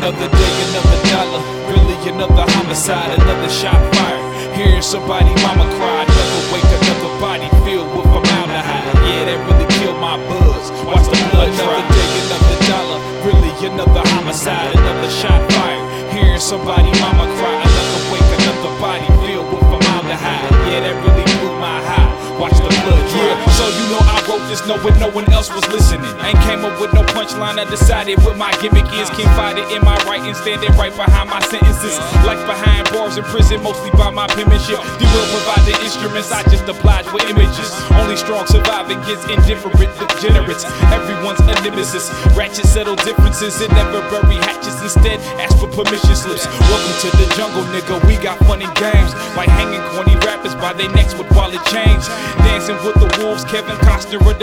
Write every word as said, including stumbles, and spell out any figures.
Another day, another dollar, really another homicide, another shot fired. Hearing somebody mama cry, another wake, another body filled with formaldehyde. Yeah, that really killed my buzz. Watch the blood dry. Another day, another dollar, really another homicide, another shot fired. Hearing somebody mama cry, another wake, another body filled with formaldehyde. Yeah, that really blew my high. Watch the blood drip. Yeah, so you know I wrote this knowing no one else was listening. Ain't came up with no punchline, I decided what my gimmick is. Can't fight it in my writing, standing right behind my sentences. Life behind bars in prison, mostly by my penmanship. The will provide the instruments, I just oblige with images. Only strong surviving gets indifferent degenerates. Everyone's a nemesis. Ratchet settle differences and never bury hatchets. Instead, ask for permission slips. Welcome to the jungle, nigga. We got fun and games, like hanging corny rappers by their necks with wallet chains. Dancing with the wolves, Kevin Costner